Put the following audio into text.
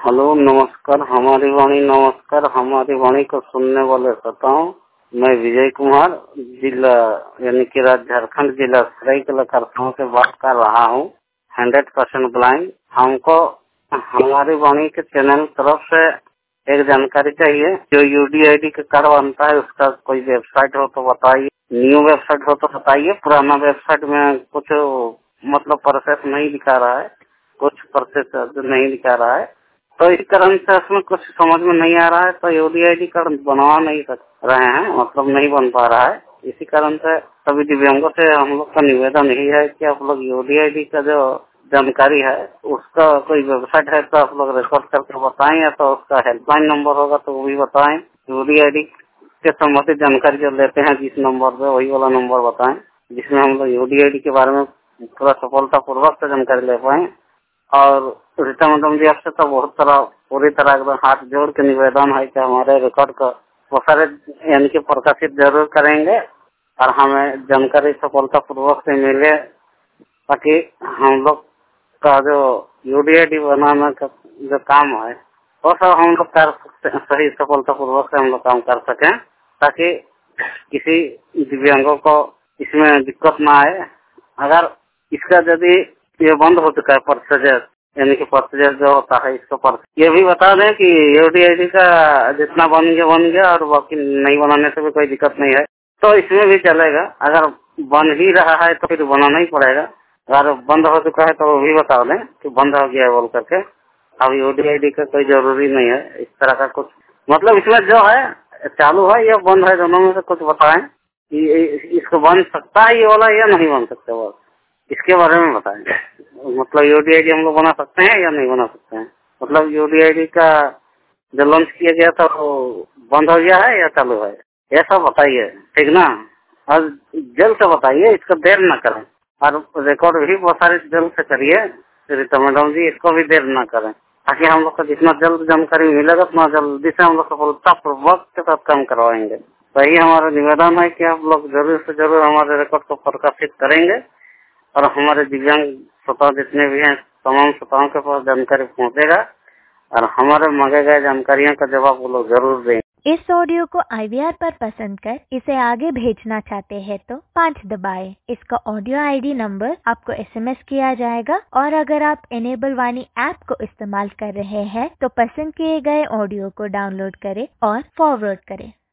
Hello, नमस्कार। हमारी वाणी नमस्कार। हमारी वाणी को सुनने वाले श्रोताओं, मैं विजय कुमार, जिला यानी कि राज्य झारखंड, जिला सरायकेला खरसावां से बात कर रहा हूँ। 100% ब्लाइंड। हमको हमारी वाणी के चैनल तरफ से एक जानकारी चाहिए। जो यूडीआईडी का कार्ड बनता है, उसका कोई वेबसाइट हो तो बताइए। न्यू वेबसाइट हो तो बताइए। पुराना वेबसाइट में कुछ मतलब प्रोसेस नहीं दिखा रहा है, कुछ प्रोसेस नहीं दिखा रहा है, तो इस कारण से उसमें कुछ समझ में नहीं आ रहा है। तो यूडीआईडी कार्ड बनवा नहीं रहे हैं, मतलब नहीं बन पा रहा है। इसी कारण से सभी दिव्यांगों से हम लोग का निवेदन यही है कि आप लोग यूडीआईडी का जो जानकारी है, उसका कोई वेबसाइट है तो आप लोग रिकॉर्ड करके बताएं, या तो उसका हेल्पलाइन नंबर होगा तो वो भी बताएं। यूडीआईडी के संबंधित जानकारी जो लेते हैं जिस नंबर पे, वही वाला नंबर बताएं, जिसमें हम लोग यूडीआईडी के बारे में पूरा सफलतापूर्वक से जानकारी ले पाए। और रीता मैडम जी, आपसे तो पूरी तरह एकदम हाथ जोड़ के निवेदन है कि हमारे रिकॉर्ड को वो सारे यानी कि प्रकाशित जरूर करेंगे और हमें जानकारी सफलतापूर्वक से मिले, ताकि हम लोग का जो यूडीआईडी बनाने का जो काम है वो सब हम लोग कर सकते, सही सफलतापूर्वक से हम लोग काम कर सकें, ताकि किसी दिव्यांगों को इसमें दिक्कत ना आए। अगर इसका यदि ये बंद हो चुका है प्रोसीजर, यानी कि प्रोसीजर जो होता है इसको ये भी बता दें कि यूडीआईडी का जितना बन गया और बाकी नहीं बनाने से भी कोई दिक्कत नहीं है, तो इसमें भी चलेगा। अगर बन ही रहा है तो फिर बनाना ही पड़ेगा। अगर बंद हो चुका है तो वो भी बता दें कि बंद हो गया है बोल करके। अब यूडीआईडी का कोई जरूरी नहीं है इस तरह का कुछ, मतलब इसमें जो है चालू है या बंद है, दोनों में से कुछ बताएं कि इसको बन सकता है ये वाला या नहीं बन सकता, वो इसके बारे में बताएं। मतलब यूडीआईडी हम लोग बना सकते हैं या नहीं बना सकते हैं, मतलब यूडीआईडी का जो लॉन्च किया गया था वो बंद हो गया है या चालू है, ये सब बताइए, ठीक ना। और जल्द से बताइए, इसको देर न करें। और रिकॉर्ड भी बहुत सारे जल्द से करिए रीता मैडम जी, इसको भी देर न करें, ताकि हम लोग को जितना जल्द जानकारी मिलेगा उतना जल्दी से हम लोग सफलतापूर्वक के साथ काम करवाएंगे। तो यही हमारा निवेदन है कि आप लोग जरूर से जरूर हमारे रिकॉर्ड को प्रकाशित करेंगे और हमारे दिव्यांग श्रोता जितने भी हैं तमाम श्रोताओं के पास जानकारी पहुंचेगा और हमारे मांगे गए जानकारियों का जवाब वो लोग जरूर देंगे। इस ऑडियो को IVR पर पसंद कर इसे आगे भेजना चाहते हैं तो 5 दबाएं। इसका ऑडियो ID नंबर आपको SMS किया जाएगा, और अगर आप इनेबल वाणी ऐप को इस्तेमाल कर रहे हैं तो पसंद किए गए ऑडियो को डाउनलोड करें और फॉरवर्ड करें।